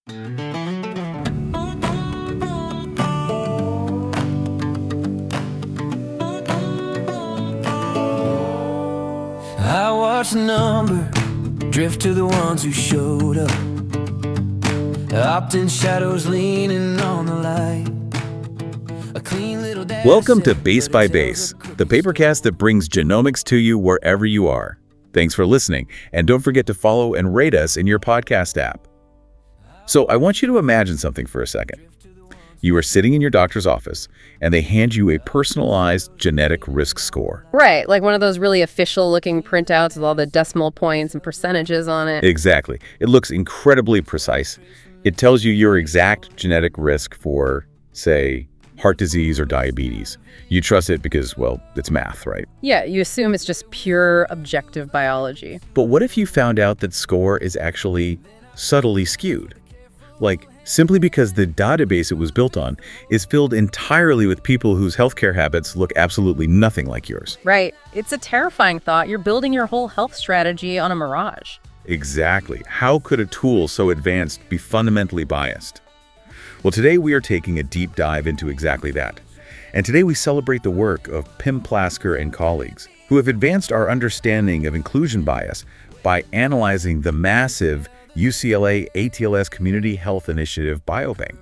I watched the number drift to the ones who showed up. Opt-in shadows leaning on the light. A clean little dad Welcome to said, Base by Base, the papercast that brings genomics to you wherever you are. Thanks for listening, and don't forget to follow and rate us in your podcast app. So I want you to imagine something for a second. You are sitting in your doctor's office, and they hand you a personalized genetic risk score. Right, like one of those really official-looking printouts with all the decimal points and percentages on it. Exactly. It looks incredibly precise. It tells you your exact genetic risk for, say, heart disease or diabetes. You trust it because, well, it's math, right? Yeah, you assume it's just pure objective biology. But what if you found out that score is actually subtly skewed? Like, simply because the database it was built on is filled entirely with people whose healthcare habits look absolutely nothing like yours. Right, it's a terrifying thought. You're building your whole health strategy on a mirage. Exactly. How could a tool so advanced be fundamentally biased? Well, today we are taking a deep dive into exactly that. And today we celebrate the work of Pim Plasker and colleagues, who have advanced our understanding of inclusion bias by analyzing the massive UCLA ATLS Community Health Initiative Biobank.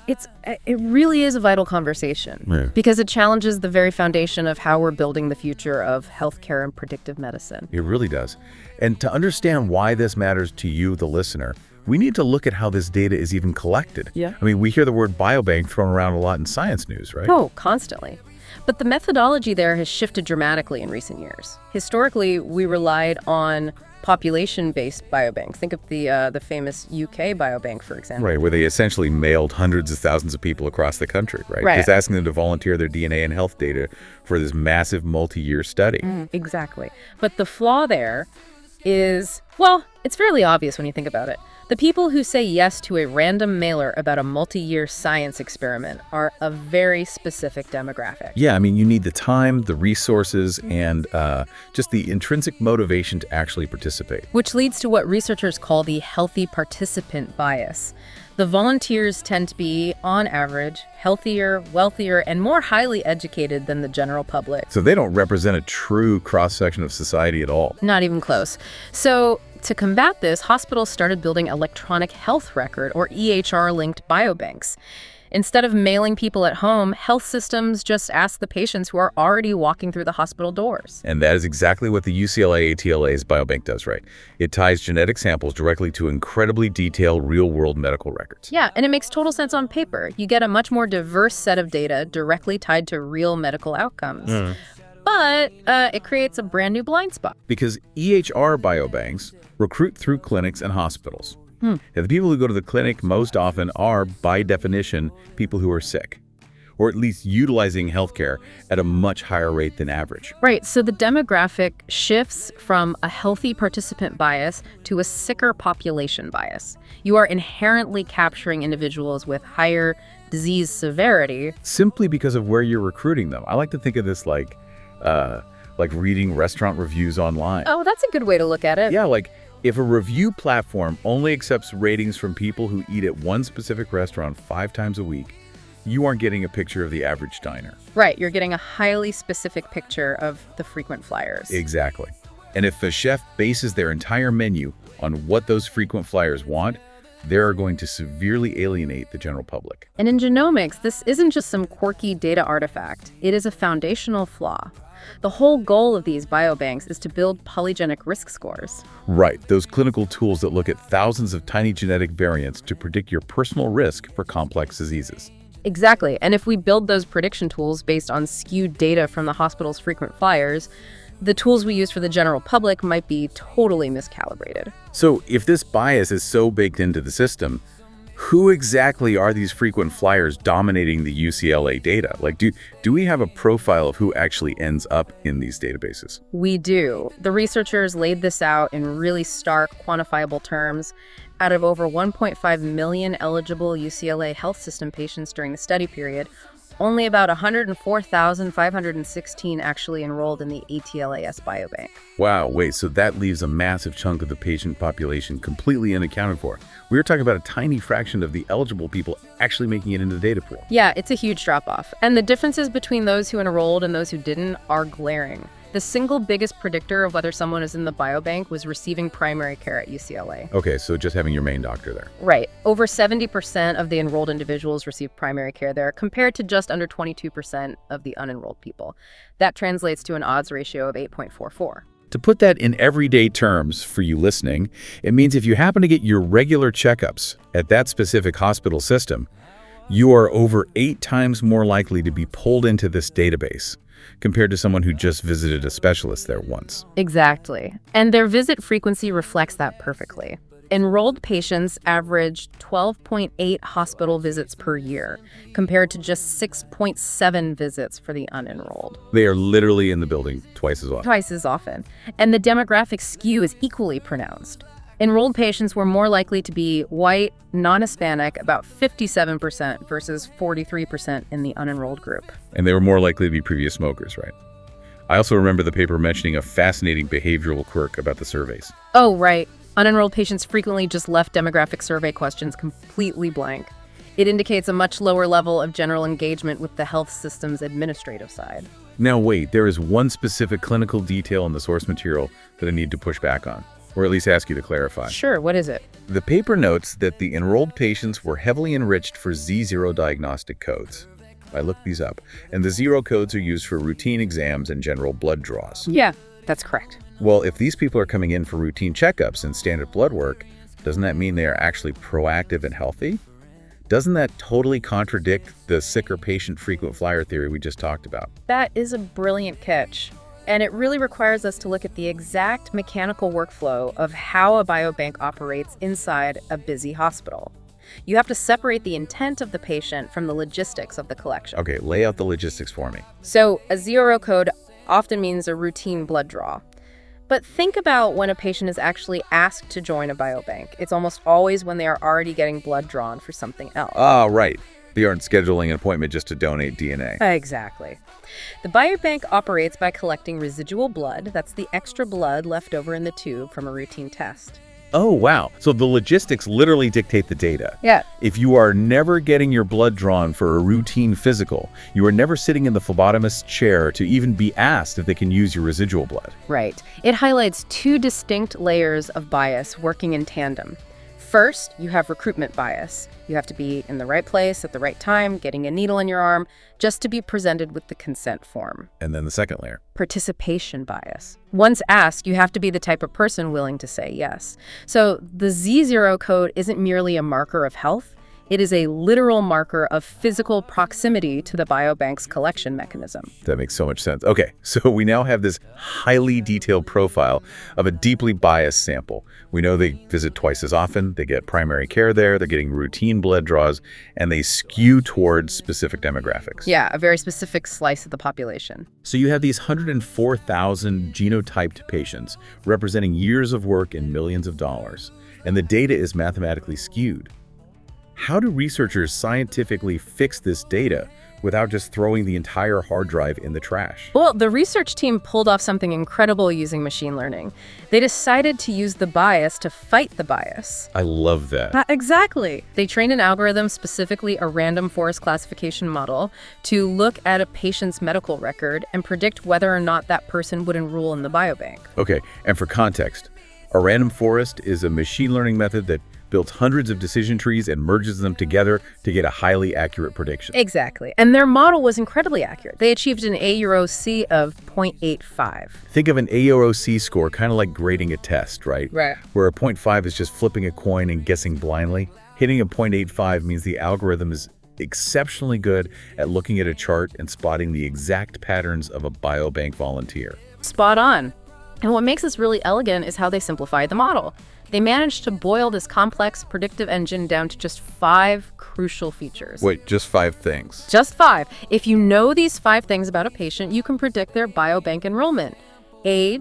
It really is a vital conversation because it challenges the very foundation of how we're building the future of healthcare and predictive medicine. It really does. And to understand why this matters to you, the listener, we need to look at how this data is even collected. Yeah. I mean, we hear the word biobank thrown around a lot in science news, right? Oh, constantly. But the methodology there has shifted dramatically in recent years. Historically, we relied on population-based biobanks. Think of the famous UK biobank, for example. Right, where they essentially mailed hundreds of thousands of people across the country, right? Right. Just asking them to volunteer their DNA and health data for this massive multi-year study. Exactly. But the flaw there is, well, it's fairly obvious when you think about it. The people who say yes to a random mailer about a multi-year science experiment are a very specific demographic. Yeah, I mean, you need the time, the resources, and just the intrinsic motivation to actually participate. Which leads to what researchers call the healthy participant bias. The volunteers tend to be, on average, healthier, wealthier, and more highly educated than the general public. So they don't represent a true cross-section of society at all. Not even close. So to combat this, hospitals started building electronic health record, or EHR-linked biobanks. Instead of mailing people at home, health systems just ask the patients who are already walking through the hospital doors. And that is exactly what the UCLA ATLA's biobank does, right? It ties genetic samples directly to incredibly detailed real-world medical records. Yeah, and it makes total sense on paper. You get a much more diverse set of data directly tied to real medical outcomes. But it creates a brand new blind spot. Because EHR biobanks recruit through clinics and hospitals. And the people who go to the clinic most often are, by definition, people who are sick, or at least utilizing healthcare at a much higher rate than average. Right, so the demographic shifts from a healthy participant bias to a sicker population bias. You are inherently capturing individuals with higher disease severity. Simply because of where you're recruiting them. I like to think of this like reading restaurant reviews online. Oh, that's a good way to look at it. Yeah, like if a review platform only accepts ratings from people who eat at one specific restaurant 5 times a week, you aren't getting a picture of the average diner. Right, you're getting a highly specific picture of the frequent flyers. Exactly. And if a chef bases their entire menu on what those frequent flyers want, they're going to severely alienate the general public. And in genomics, this isn't just some quirky data artifact. It is a foundational flaw. The whole goal of these biobanks is to build polygenic risk scores. Right, those clinical tools that look at thousands of tiny genetic variants to predict your personal risk for complex diseases. Exactly, and if we build those prediction tools based on skewed data from the hospital's frequent flyers, the tools we use for the general public might be totally miscalibrated. So if this bias is so baked into the system, who exactly are these frequent flyers dominating the UCLA data? Like, do we have a profile of who actually ends up in these databases? We do. The researchers laid this out in really stark, quantifiable terms. Out of over 1.5 million eligible UCLA health system patients during the study period, Only about 104,516 actually enrolled in the ATLAS Biobank. Wow, wait, so that leaves a massive chunk of the patient population completely unaccounted for. We were talking about a tiny fraction of the eligible people actually making it into the data pool. Yeah, it's a huge drop-off. And the differences between those who enrolled and those who didn't are glaring. The single biggest predictor of whether someone is in the biobank was receiving primary care at UCLA. Okay, so just having your main doctor there. Right. Over 70% of the enrolled individuals received primary care there, compared to just under 22% of the unenrolled people. That translates to an odds ratio of 8.44. To put that in everyday terms for you listening, it means if you happen to get your regular checkups at that specific hospital system, you are over 8 times more likely to be pulled into this database compared to someone who just visited a specialist there once. Exactly. And their visit frequency reflects that perfectly. Enrolled patients average 12.8 hospital visits per year, compared to just 6.7 visits for the unenrolled. They are literally in the building twice as often. Twice as often. And the demographic skew is equally pronounced. Enrolled patients were more likely to be white, non-Hispanic, about 57% versus 43% in the unenrolled group. And they were more likely to be previous smokers, right? I also remember the paper mentioning a fascinating behavioral quirk about the surveys. Oh, right. Unenrolled patients frequently just left demographic survey questions completely blank. It indicates a much lower level of general engagement with the health system's administrative side. Now wait, there is one specific clinical detail in the source material that I need to push back on, or at least ask you to clarify. Sure, what is it? The paper notes that the enrolled patients were heavily enriched for Z0 diagnostic codes. I looked these up, and the 0 codes are used for routine exams and general blood draws. Yeah, that's correct. Well, if these people are coming in for routine checkups and standard blood work, doesn't that mean they are actually proactive and healthy? Doesn't that totally contradict the sicker patient frequent flyer theory we just talked about? That is a brilliant catch. And it really requires us to look at the exact mechanical workflow of how a biobank operates inside a busy hospital. You have to separate the intent of the patient from the logistics of the collection. Okay, lay out the logistics for me. So a 0 code often means a routine blood draw. But think about when a patient is actually asked to join a biobank. It's almost always when they are already getting blood drawn for something else. Ah, right. They aren't scheduling an appointment just to donate DNA. Exactly. The biobank operates by collecting residual blood. That's the extra blood left over in the tube from a routine test. Oh, wow. So the logistics literally dictate the data. Yeah. If you are never getting your blood drawn for a routine physical, you are never sitting in the phlebotomist's chair to even be asked if they can use your residual blood. Right. It highlights 2 distinct layers of bias working in tandem. First, you have recruitment bias. You have to be in the right place at the right time, getting a needle in your arm, just to be presented with the consent form. And then the second layer. Participation bias. Once asked, you have to be the type of person willing to say yes. So the Z0 code isn't merely a marker of health. It is a literal marker of physical proximity to the biobank's collection mechanism. That makes so much sense. Okay, so we now have this highly detailed profile of a deeply biased sample. We know they visit twice as often, they get primary care there, they're getting routine blood draws, and they skew towards specific demographics. Yeah, a very specific slice of the population. So you have these 104,000 genotyped patients representing years of work and millions of dollars, and the data is mathematically skewed. How do researchers scientifically fix this data without just throwing the entire hard drive in the trash? Well, the research team pulled off something incredible using machine learning. They decided to use the bias to fight the bias. I love that. Exactly. They trained an algorithm, specifically a random forest classification model, to look at a patient's medical record and predict whether or not that person would enroll in the biobank. Okay, and for context, a random forest is a machine learning method that builds hundreds of decision trees and merges them together to get a highly accurate prediction. Exactly. And their model was incredibly accurate. They achieved an AUROC of 0.85. Think of an AUROC score kind of like grading a test, right? Right. Where a 0.5 is just flipping a coin and guessing blindly. Hitting a 0.85 means the algorithm is exceptionally good at looking at a chart and spotting the exact patterns of a biobank volunteer. Spot on. And what makes this really elegant is how they simplified the model. They managed to boil this complex predictive engine down to just 5 crucial features. Wait, just 5 things? Just 5. If you know these 5 things about a patient, you can predict their biobank enrollment. Age,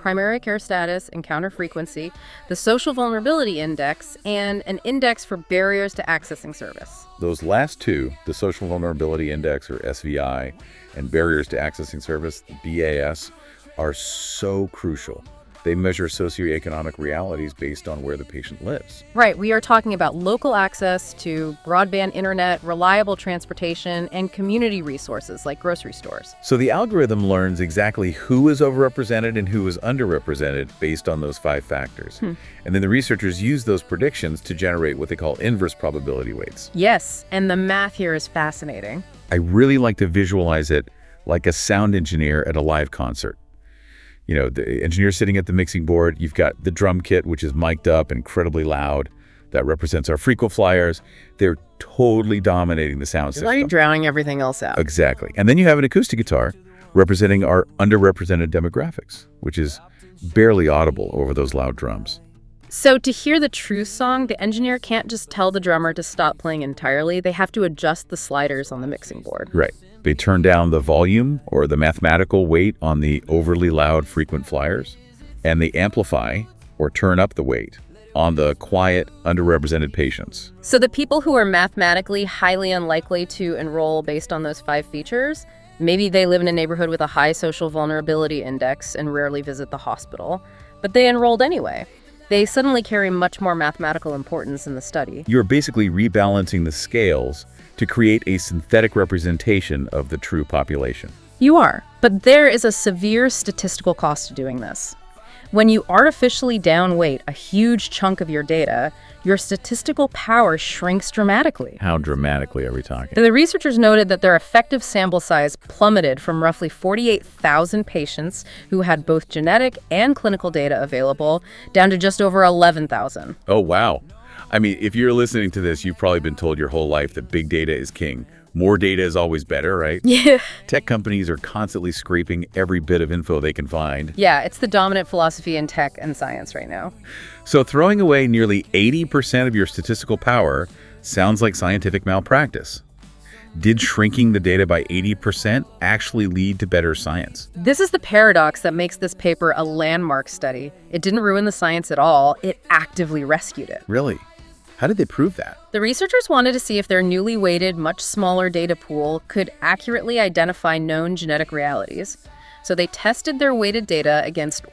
primary care status, encounter frequency, the social vulnerability index, and an index for barriers to accessing service. Those last two, the Social Vulnerability Index, or SVI, and Barriers to Accessing Service, the BAS, are so crucial. They measure socioeconomic realities based on where the patient lives. Right, we are talking about local access to broadband internet, reliable transportation, and community resources like grocery stores. So the algorithm learns exactly who is overrepresented and who is underrepresented based on those 5 factors. And then the researchers use those predictions to generate what they call inverse probability weights. Yes, and the math here is fascinating. I really like to visualize it like a sound engineer at a live concert. You know, the engineer sitting at the mixing board, you've got the drum kit, which is mic'd up, incredibly loud. That represents our frequent flyers. They're totally dominating the sound system. Like drowning everything else out. Exactly. And then you have an acoustic guitar representing our underrepresented demographics, which is barely audible over those loud drums. So to hear the true song, the engineer can't just tell the drummer to stop playing entirely. They have to adjust the sliders on the mixing board. Right. They turn down the volume or the mathematical weight on the overly loud frequent flyers, and they amplify or turn up the weight on the quiet, underrepresented patients. So the people who are mathematically highly unlikely to enroll based on those 5 features, maybe they live in a neighborhood with a high social vulnerability index and rarely visit the hospital, but they enrolled anyway. They suddenly carry much more mathematical importance in the study. You're basically rebalancing the scales to create a synthetic representation of the true population. You are, but there is a severe statistical cost to doing this. When you artificially downweight a huge chunk of your data, your statistical power shrinks dramatically. How dramatically are we talking? The researchers noted that their effective sample size plummeted from roughly 48,000 patients who had both genetic and clinical data available down to just over 11,000. Oh, wow. I mean, if you're listening to this, you've probably been told your whole life that big data is king. More data is always better, right? Yeah. Tech companies are constantly scraping every bit of info they can find. Yeah, it's the dominant philosophy in tech and science right now. So throwing away nearly 80% of your statistical power sounds like scientific malpractice. Did shrinking the data by 80% actually lead to better science? This is the paradox that makes this paper a landmark study. It didn't ruin the science at all. It actively rescued it. Really? How did they prove that? The researchers wanted to see if their newly weighted, much smaller data pool could accurately identify known genetic realities. So they tested their weighted data against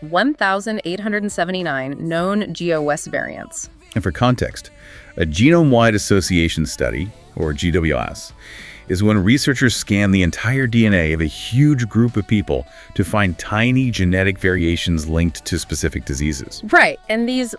1,879 known GOS variants. And for context, a genome-wide association study, or GWS, is when researchers scan the entire DNA of a huge group of people to find tiny genetic variations linked to specific diseases. Right, and these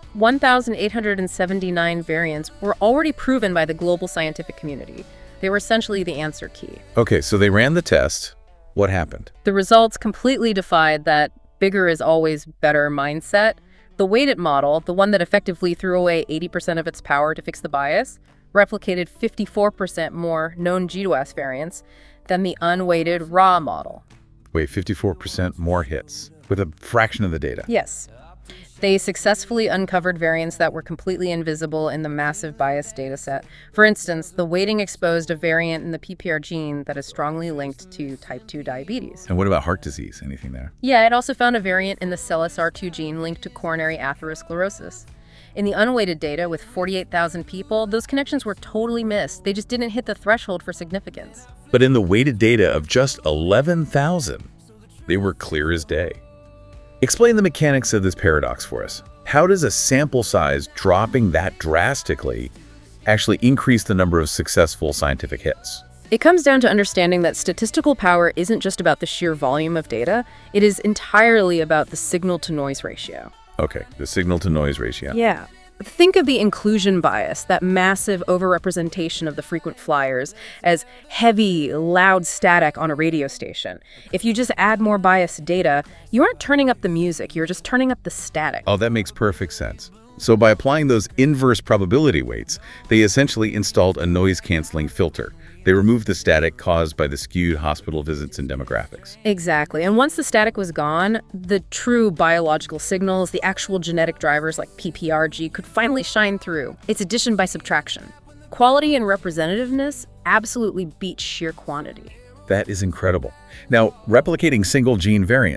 1,879 variants were already proven by the global scientific community. They were essentially the answer key. Okay, so they ran the test. What happened? The results completely defied that bigger is always better mindset. The weighted model, the one that effectively threw away 80% of its power to fix the bias, replicated 54% more known GWAS variants than the unweighted raw model. Wait, 54% more hits with a fraction of the data. Yes. They successfully uncovered variants that were completely invisible in the massive bias data set. For instance, the weighting exposed a variant in the PPR gene that is strongly linked to type 2 diabetes. And what about heart disease? Anything there? Yeah, it also found a variant in the CELSR2 gene linked to coronary atherosclerosis. In the unweighted data with 48,000 people, those connections were totally missed. They just didn't hit the threshold for significance. But in the weighted data of just 11,000, they were clear as day. Explain the mechanics of this paradox for us. How does a sample size dropping that drastically actually increase the number of successful scientific hits? It comes down to understanding that statistical power isn't just about the sheer volume of data. It is entirely about the signal-to-noise ratio. Okay, the signal-to-noise ratio. Yeah. Think of the inclusion bias, that massive overrepresentation of the frequent flyers, as heavy, loud static on a radio station. If you just add more biased data, you aren't turning up the music, you're just turning up the static. Oh, that makes perfect sense. So by applying those inverse probability weights, they essentially installed a noise-canceling filter. They removed the static caused by the skewed hospital visits and demographics. Exactly. And once the static was gone, the true biological signals, the actual genetic drivers like PPRG, could finally shine through. It's addition by subtraction. Quality and representativeness absolutely beat sheer quantity. That is incredible. Now, replicating single gene variants,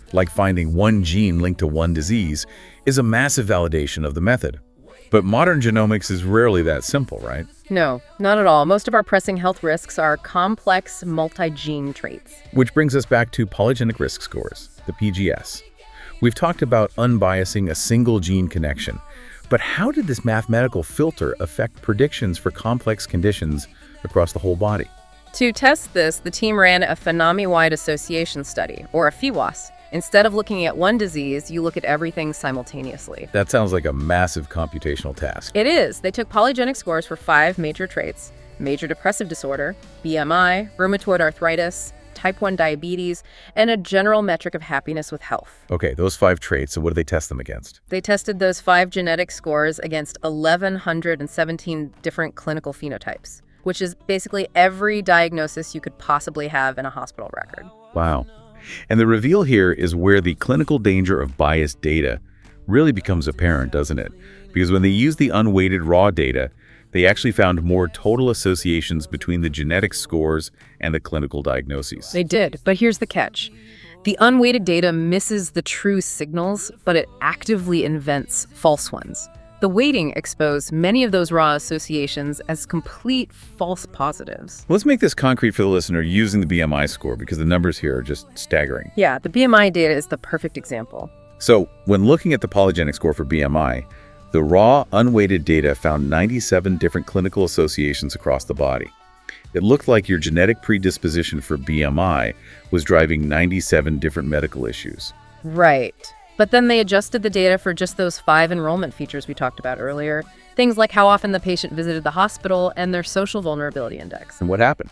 like finding one gene linked to one disease, is a massive validation of the method. But modern genomics is rarely that simple, right? No, not at all. Most of our pressing health risks are complex multi-gene traits. Which brings us back to polygenic risk scores, the PGS. We've talked about unbiasing a single gene connection, but how did this mathematical filter affect predictions for complex conditions across the whole body? To test this, the team ran a phenome-wide association study, or a PheWAS. Instead of looking at one disease, you look at everything simultaneously. That sounds like a massive computational task. It is. They took polygenic scores for 5 major traits: major depressive disorder, BMI, rheumatoid arthritis, type 1 diabetes, and a general metric of happiness with health. Okay, those 5 traits, so what do they test them against? They tested those 5 genetic scores against 1,117 different clinical phenotypes, which is basically every diagnosis you could possibly have in a hospital record. Wow. And the reveal here is where the clinical danger of biased data really becomes apparent, doesn't it? Because when they used the unweighted raw data, they actually found more total associations between the genetic scores and the clinical diagnoses. They did, but here's the catch. The unweighted data misses the true signals, but it actively invents false ones. The weighting exposed many of those raw associations as complete false positives. Let's make this concrete for the listener using the BMI score, because the numbers here are just staggering. Yeah, the BMI data is the perfect example. So when looking at the polygenic score for BMI, the raw, unweighted data found 97 different clinical associations across the body. It looked like your genetic predisposition for BMI was driving 97 different medical issues. Right. But then they adjusted the data for just those 5 enrollment features we talked about earlier. Things like how often the patient visited the hospital and their social vulnerability index. And what happened?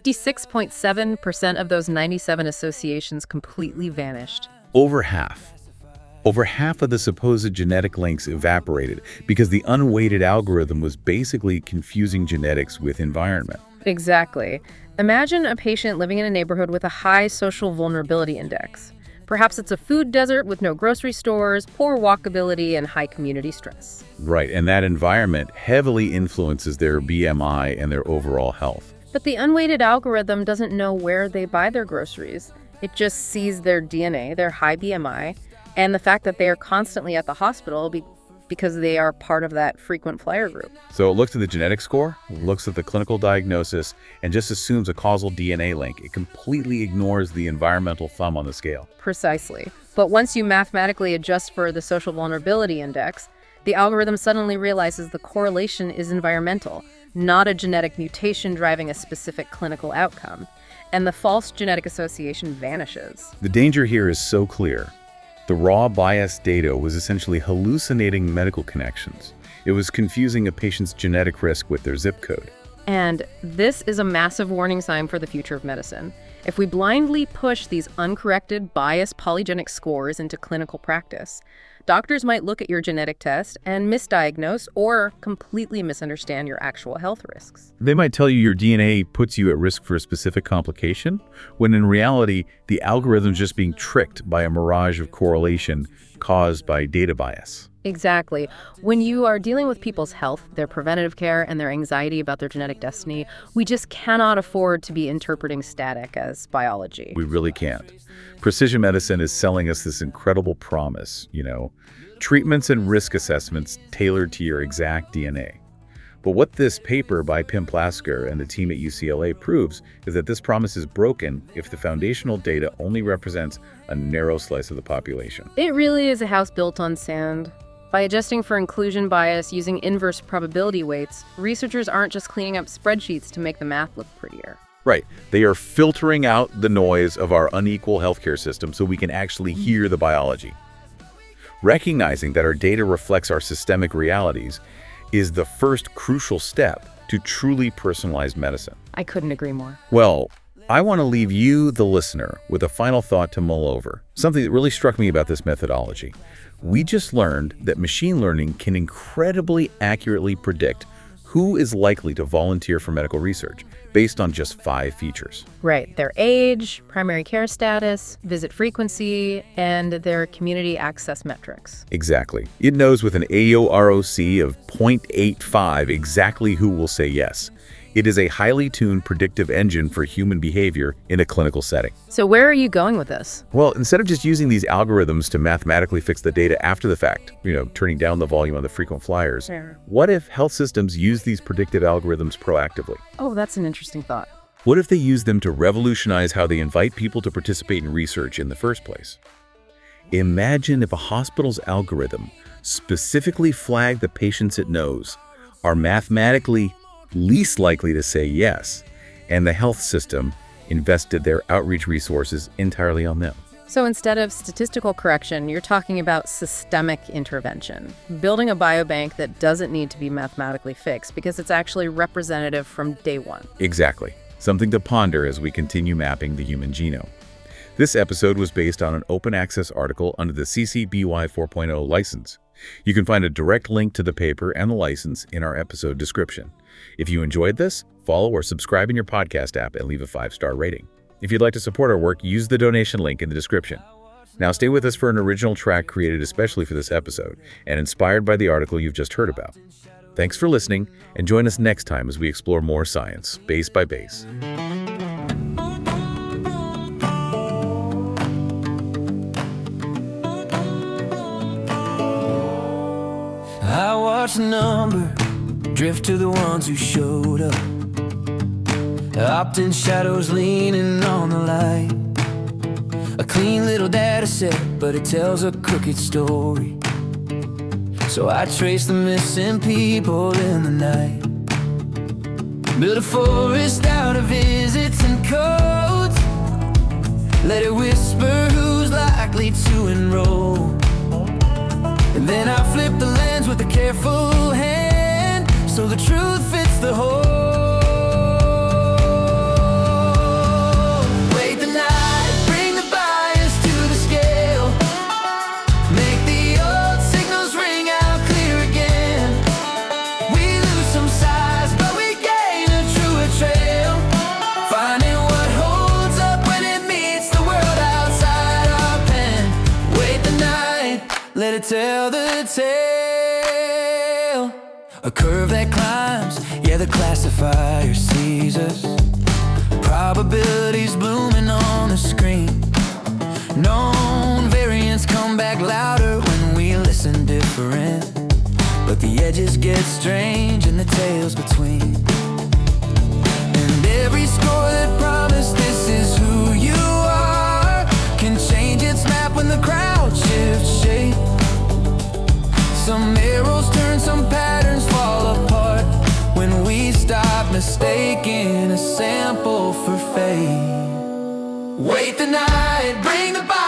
56.7% of those 97 associations completely vanished. Over half. Over half of the supposed genetic links evaporated because the unweighted algorithm was basically confusing genetics with environment. Exactly. Imagine a patient living in a neighborhood with a high social vulnerability index. Perhaps it's a food desert with no grocery stores, poor walkability, and high community stress. Right, and that environment heavily influences their BMI and their overall health. But the unweighted algorithm doesn't know where they buy their groceries. It just sees their DNA, their high BMI, and the fact that they are constantly at the hospital because they are part of that frequent flyer group. So it looks at the genetic score, looks at the clinical diagnosis, and just assumes a causal DNA link. It completely ignores the environmental thumb on the scale. Precisely. But once you mathematically adjust for the social vulnerability index, the algorithm suddenly realizes the correlation is environmental, not a genetic mutation driving a specific clinical outcome. And the false genetic association vanishes. The danger here is so clear. The raw biased data was essentially hallucinating medical connections. It was confusing a patient's genetic risk with their zip code. And this is a massive warning sign for the future of medicine. If we blindly push these uncorrected, biased polygenic scores into clinical practice, doctors might look at your genetic test and misdiagnose or completely misunderstand your actual health risks. They might tell you your DNA puts you at risk for a specific complication, when in reality, the algorithm's just being tricked by a mirage of correlation caused by data bias. Exactly. When you are dealing with people's health, their preventative care, and their anxiety about their genetic destiny, we just cannot afford to be interpreting static as biology. We really can't. Precision medicine is selling us this incredible promise, treatments and risk assessments tailored to your exact DNA. But what this paper by Pim Plasker and the team at UCLA proves is that this promise is broken if the foundational data only represents a narrow slice of the population. It really is a house built on sand. By adjusting for inclusion bias using inverse probability weights, researchers aren't just cleaning up spreadsheets to make the math look prettier. Right. They are filtering out the noise of our unequal healthcare system so we can actually hear the biology. Recognizing that our data reflects our systemic realities is the first crucial step to truly personalized medicine. I couldn't agree more. Well, I want to leave you, the listener, with a final thought to mull over. Something that really struck me about this methodology. We just learned that machine learning can incredibly accurately predict who is likely to volunteer for medical research based on just 5 features. Right. Their age, primary care status, visit frequency, and their community access metrics. Exactly. It knows with an AOROC of 0.85 exactly who will say yes. It is a highly tuned predictive engine for human behavior in a clinical setting. So where are you going with this? Well, instead of just using these algorithms to mathematically fix the data after the fact, turning down the volume on the frequent flyers, what if health systems use these predictive algorithms proactively? Oh, that's an interesting thought. What if they use them to revolutionize how they invite people to participate in research in the first place? Imagine if a hospital's algorithm specifically flagged the patients it knows are mathematically least likely to say yes, and the health system invested their outreach resources entirely on them. So instead of statistical correction, you're talking about systemic intervention, building a biobank that doesn't need to be mathematically fixed because it's actually representative from day one. Exactly. Something to ponder as we continue mapping the human genome. This episode was based on an open access article under the CC BY 4.0 license. You can find a direct link to the paper and the license in our episode description. If you enjoyed this, follow or subscribe in your podcast app and leave a 5-star rating. If you'd like to support our work, use the donation link in the description. Now stay with us for an original track created especially for this episode and inspired by the article you've just heard about. Thanks for listening, and join us next time as we explore more science, base by base. I watched the number drift to the ones who showed up. Opt-in shadows leaning on the light. A clean little data set, but it tells a crooked story. So I trace the missing people in the night. Build a forest out of visits and codes. Let it whisper who's likely to enroll. And then I flip the lens with a careful hand, so the truth fits the whole. Wait the night, bring the bias to the scale. Make the old signals ring out clear again. We lose some size, but we gain a truer trail. Finding what holds up when it meets the world outside our pen. Wait the night, let it tell the tale. A curve that climbs, yeah, the classifier sees us. Probabilities blooming on the screen. Known variants come back louder when we listen different. But the edges get strange and the tails between. And every score that promised this is who you are can change its map when the crowd shifts shape. Some arrows turn, some patterns fall apart when we stop mistaking a sample for fate. Wait the night, bring the